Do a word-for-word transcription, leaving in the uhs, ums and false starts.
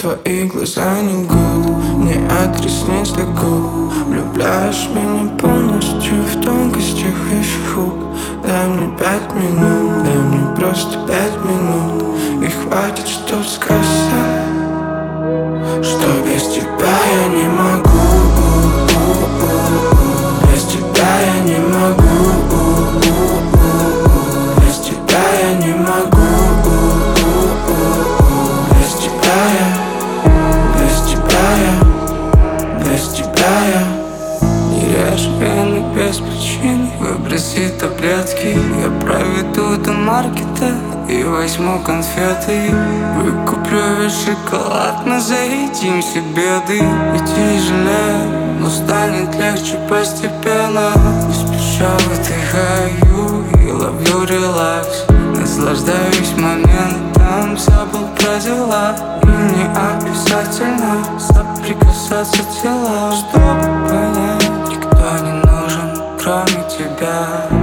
Твои глаза не лгут, ни от ресниц до губ. Влюбляешь меня полностью в тонкостях и шагу. Дай мне пять минут, дай мне просто пять минут. И хватит, чтоб сказать, что без тебя я не могу. Без тебя я не могу. Без тебя я не могу. Без тебя я, без тебя я, без тебя я. Не режь вены без причины, выброси таблетки. Я проведу до маркета и возьму конфеты. Выкуплю весь шоколад, мы заедим все беды. Ведь не жалею, но станет легче постепенно. Не спеша выдыхаю и ловлю релакс. Наслаждаюсь моментом, забыл про дела. И не обязательно соприкасаться телом, чтобы понять, никто не нужен, кроме тебя.